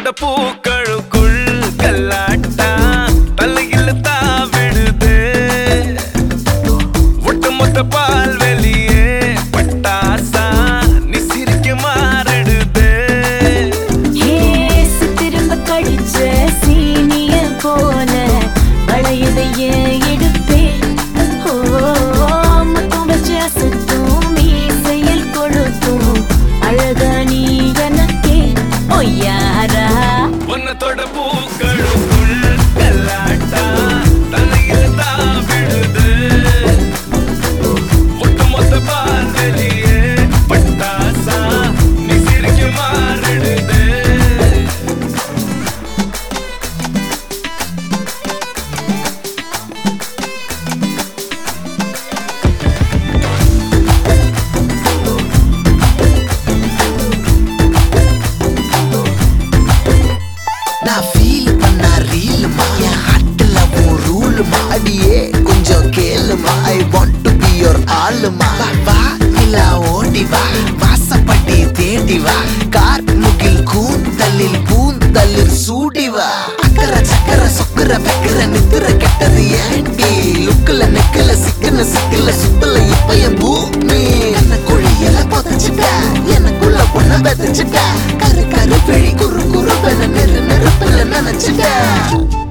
தொட்ட பூக்களுக்குள் கல்லாட்டா தலையில் தாவிடுது ஒட்டுமொத்த பால் வெளியே பட்டாசா நீ சிரிக்க மாறிடுது திரும்ப கடிச்ச சீனிய போல பழையதையே எடுப்பே மொத்தம் வச்ச சுத்தும் மீசையில் கொழுத்தும் அழகா நீ எனக்கே ஒய்யாரா உன்னத்தோட பூக்களுக்குள் கல்லாட்டா தலையில் தாவிடுது ஒட்டுமொத்த பால் வெளியே பட்டாசா நீ சிரிக்க மாறிடுது நான் ஃபீல் பண்ண ரீலுமா என் ஹார்ட்ல உன் ரூலுமா அடியே கொஞ்சம் கேளுமா I want to be your ஆளுமா வா நிலா ஓடி வா வாசப்பட்டி தேடி வா கார் முகில் கூந்தலில் பூந்தலில் சூடி வா அக்கறை சக்கரை சொக்கர வைக்கிற நித்திர கெட்டது ஏண்டி லுக்குல நெக்கல சிக்கன சிக்கல சுத்தல இப்ப என் பூமி என்ன குழியில புதைச்சிட்ட எனக்குள்ள பொண்ண விதைச்சிட்ட கரு கரு பிழி குறு குறு பென நெருப்பில் நினைச்சிட்ட